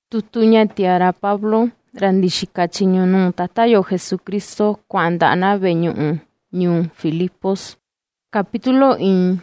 Tutuña tiara Pablo randixika chiñunu tatayo Jesucristo kuandana veñu'u ñuu Filipos. Capítulo 1.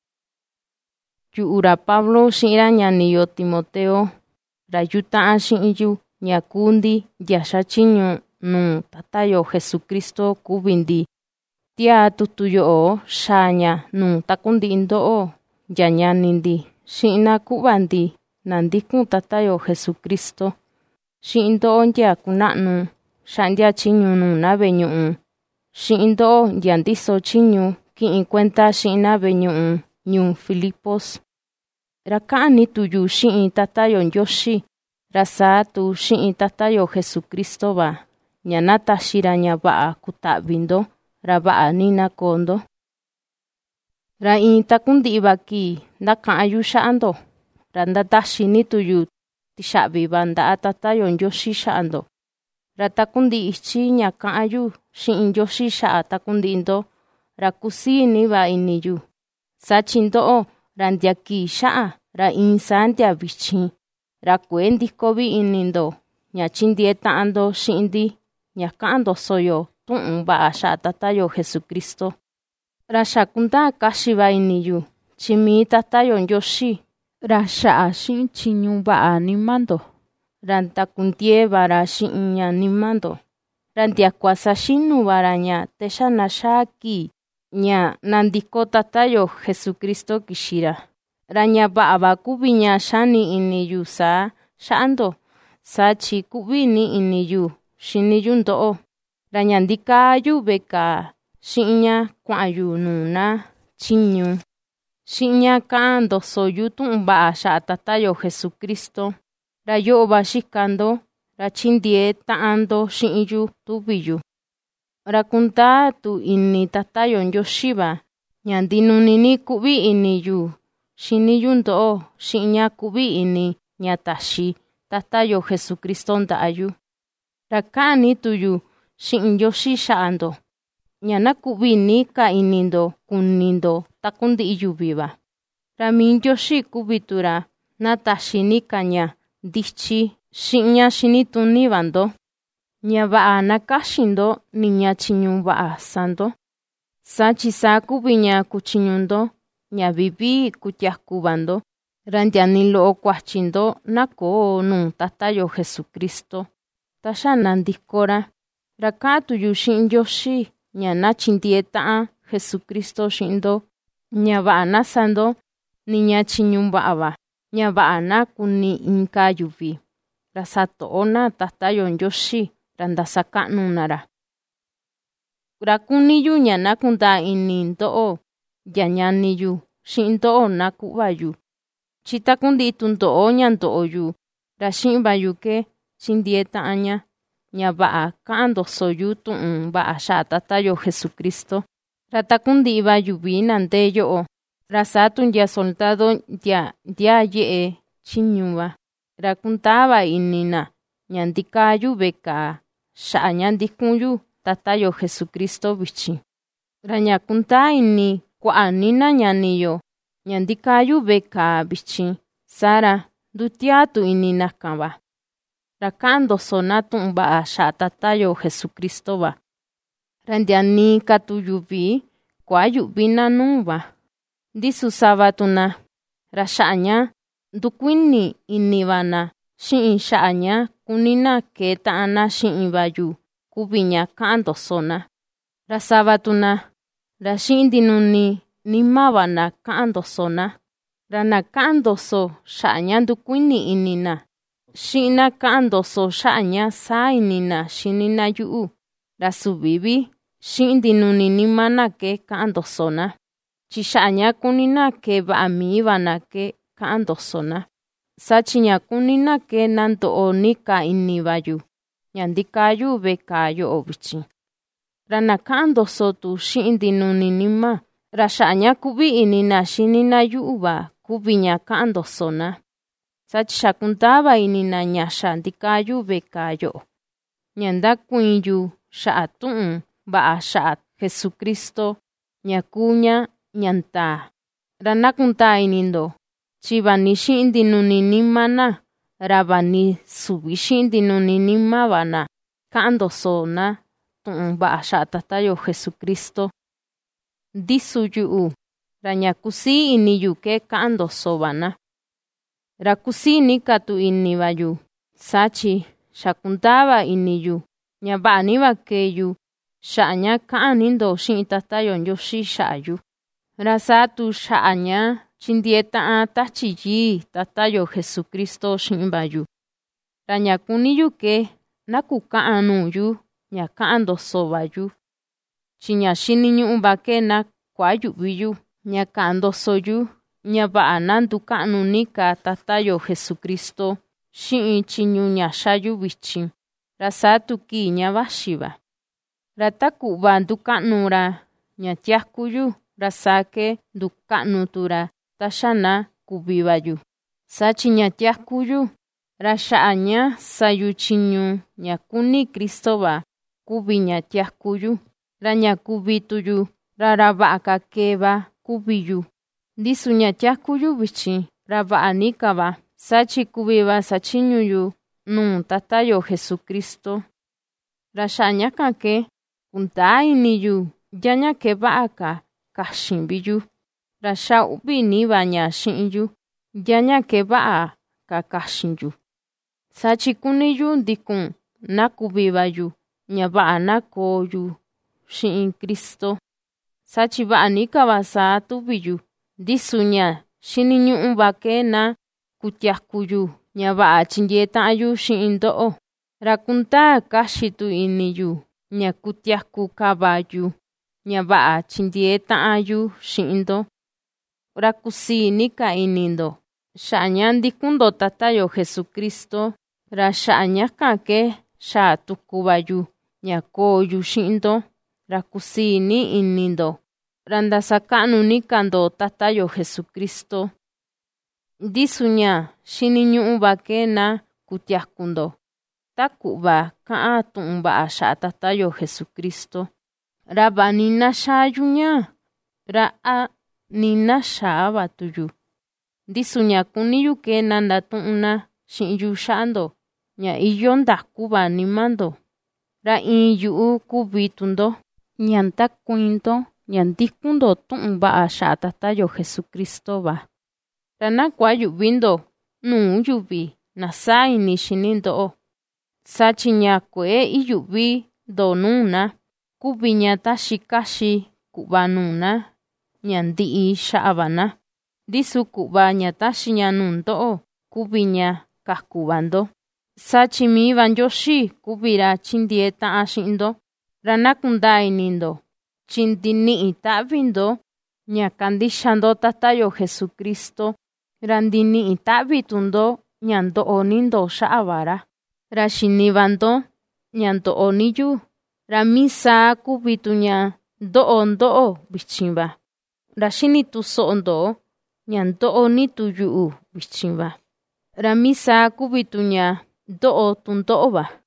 Yu'ura Pablo xi'ira ñaniyo Timoteo rayuta'a xi'yu ñakundi yaxa chiñu nu tatayo Jesucristo kubindi tia tutuyo'o xaña nu takundi ndo'o yañanindi xi'na kubandi nandikun tatayo Jesucristo xi'in ndo'o ndia kuna'nu xa'ndia chiñu nu na veñu'u xi'in ndo'o ndia ndiso chiñu ki'in kuenta xi'in na veñu'u ñuu Filipos. Ra ka'ani tuyu xi'in tatayo Nyoxi ra saa tu xi'in tatayo Jesucristo va ña nataxira ña va'a kuta'vindo ra va'a nina kondo. Ra in takundi'i va kii ndaka'yu xa'ando ra ndataxini tuyu tixa'vi va nda'a tatayo Nyoxi xa'ando. Ra takundi'i ichi ña ka'yu xi'in Nyoxi xa'a takundi'indo ra kusini va iniyu. Sachi ndo'o ra ndia kii xa'a ra in saa ndia vichin ra kue ndikovi inindo ña chindie ta'ando xi'indi ña ka'an ndosoyo tu'un va'a xa'a tatayo Jesucristo. Ra xakunda kaxi va iniyu chimi tatayo Nyoxi ra xa'a xi'in chiñu va'a nimando ra ntakundie va ra xi'in ña nimando ra ndiakua saxinu va ra ña texana xaa kii ña nandiko tatayo Jesucristo kixira ra ña va'a va kuvi ña xani iniyu saa xa'ando sachi kuvi ni iniyu xiniyu ndo'o ra ña ndikayu ve'ka xi'in ña kua'yu nuna chiñu xi'in ña ka'an ndosoyu tu'un va'a xa'a tatayo Jesucristo ra yo'o va xikando ra chindie ta'ando xi'in tuviyu. Ra kundaa tu ini tatayo Nyoxi va ña ndinunini kuvi iniyu xiniyu ndo'o xi'in ña kuvi ini ña taxi tatayo Jesucristo nda'ayu. Ra ka'ani tuyu xi'in Nyoxi xa'ando ña nakuvi ni ka inindo kunindo takundi'i yuvi va. Ra mi Nyoxi kuvi tu ra nataxi ni ka ña ndichi xi'in ña xinituni vando ña va'a nakaxindo ni ña chiñu va'a sando. Sachi saa kuvi ña kuchiñundo ña vivi kutiaku vando ra ndia ni lo'o kuachindo nakoo nu tatayo Jesucristo taxa nandikora. Ra ka'an tuyu xi'in Nyoxi ña nachindie ta'an Jesucristo xi'indo ña va'a nasando ni ña chiñu va'a va ña va'a nakuni inka yuvi ra sato'o na tatayo Nyoxi ra ndasaka'nu na ra. Ra kuniyu ña nakunda ini ndo'o ya ñaniyu xi'in ndo'o naku'vayu chi takundi'i tundo'o ña ndo'oyu ra xi'in vayu ke chindie ta'an ña va'a ka'an ndosoyu tu'un va'a xa'a tatayo Jesucristo. Ra takundi'i va yuvi na ndee yo'o ra saa tu ndia soldado ndia ye'e chiñu va ra kundaa va inina ña ndikayu ve'ka xa'a ña ndikunyu tatayo Jesucristo vichin. Ra ña kundaa ini kua'a nina ñaniyo ña ndikayu ve'ka vichin sara ndutia tu ininaka va ra ka'an ndosona tu'un va'a xa'a tatayo Jesucristo va. Ra ndia ni ka tu yuvi kuayu'vina nuu va ndisu sava tuna ra xa'a ña ndukuini ini va na xi'in xa'a ña kunina kee ta'ana xi'in vayu kuvi ña ka'an ndosona. Ra sava tuna ra xi'in ndinuni nima va na ka'an ndosona ra na ka'an ndoso xa'a ña ndukuini inina xi'in na ka'an ndoso xa'a ña saa inina xinina yu'u ra suvivi xi'in ndinuni nima na ke ka'an ndosona chi xa'a ña kunina ke va'a mi va na ke ka'an ndosona sachi ña kunina ke nando'o ni ka ini vayu ña ndikayu ve'ka yo'o vichin. Ra na ka'an ndoso tu xi'in ndinuni nima ra xa'a ña kuvi inina xinina yu'u va kuvi ña ka'an ndosona sachi xakundaa va inina ña xa ndikayu ve'ka yo'o ña ndakuiyu xa'a tu'un va'a xa'a Jesucristo ña kuña ña ntaa. Ra nakundaa inindo chi vani xi'in ndinuni nima na ra vani suvi xi'in ndinuni nima va na ka'an ndoso na tu'un va'a xa'a Tata yo Jesucristo. Ndisu yu'u ra ña kusii ini yu ke ka'an ndoso va na. Ra kusii ni katu ini va yu, sachi xa kundaa va ini yu ña va'a ni va kee yu xa'a ña ka'an ni ndo xi'in Tata yo Ndioxi xa'a yu. Ra saa tu xa'a ña tyindie ta'an Tatyi Yii Tata yo Jesucristo xi'in va yu. Ra ña kuni yu ke na kuka'an nuu yu ña ka'an ndoso va yu, tyi ña xiniñu'u va ke na kuayu'vi yu ña ka'an ndoso yu ña va'a na nduka'nu ni ka Tata yo Jesucristo xi'in tyiñu ña xayu vityin, ra saa tu kii ña vaxi va. Ra ta ku'va nduka'nu ra ña tiaku yu, ra saa ke nduka'nu tu ra ta xana kuvi va yu, satyi ña tiaku yu ra xa'a ña sayu tyiñu ña kuni Cristo va kuvi ña tiaku yu, ra ña kuvi tu yu ra va'a ka kee va kuvi yu. Ndisu ña tiaku yu vityin ra va'a ni ka va, satyi kuvi va satyiñu yu nuu Tata yo Jesucristo. Ra xa'a ñaka ke kundaa ini yu yaña ke va'a ka kaxin vi yu, ra xa u'vi ni va ña xi'in yu yaña ke va'a ka kaxin yu, satyi kuni yu ndikun na kuvi va yu ña va'a na koo yu xi'in Cristo, satyi va'a ni ka va saa tuvi yu. Ndisu ña xiniñu'u va ke na kutiaku yu ña va'a tyindie ta'an yu xi'in ndo'o, ra kundaa kaxi tu ini yu ña kutiaku kava yu ña va'a tyindie ta'an yu xi'in ndo. Ra kusii ni ka ini ndo xa'a ña ndikun ndo Tata yo Jesucristo, ra xa'a ñaka ke xaa tuku va yu ña koo yu xi'in ndo, ra kusii ni ini ndo, ra ndasaka'nu ni ka ndo Tata yo Jesucristo. Ndisu ña xiniñu'u va ke na kutiaku ndo ta ku'va ka'an tu'un va'a xa'a Tata yo Jesucristo. Ra va'a nina xaa yu ña, ra a nina xaa va tu yu. Ndisu ña kuni yu ke na ndatu'un na xi'in yu xa'a ndo ña iyo ndaku va nima ndo, ra in yu'u kuvi tu ndo ña ntakuin ndo ña ndikun ndo tu'un va'a xa'a Tata yo Jesucristo va. Ra na kuayu'vi ndo nuu yuvi na saa ini xini ndo'o, satyi ña kuee iyu'vi ndo nuu na kuvi ña taxi kaxi ku'va nuu na ña ndi'i xa'a va na, ndisu ku'va ña taxi ña nuu ndo'o kuvi ña kaku va ndo, satyi mi va Ndioxi kuvi ra tyindie ta'an xi'in ndo. Ra na kundaa ini ndo tyi ndini'i ta'vi ndo ña kandixa ndo Tata yo Jesucristo, ra ndini'i ta'vi tu ndo ña ndo'o ni ndo xa'a va ra, ra xini va ndo ña ndo'o ni yu, ra misaa kuvi tu ña ndo'o vityin va, ra xini tu so'o ndo ña ndo'o ni tu yu'u vityin va, ra misaa kuvi tu ña ndo'o tu ndo'o va.